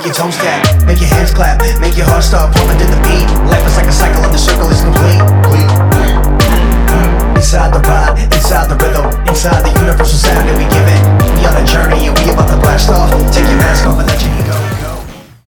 your toes tap, make your hands clap, make your heart start pumping to the beat. Life is like a cycle and the circle is complete. Inside the ride, inside the rhythm, inside the universal sound that we give it. We on a journey and we about to blast off. Take your mask off and let your ego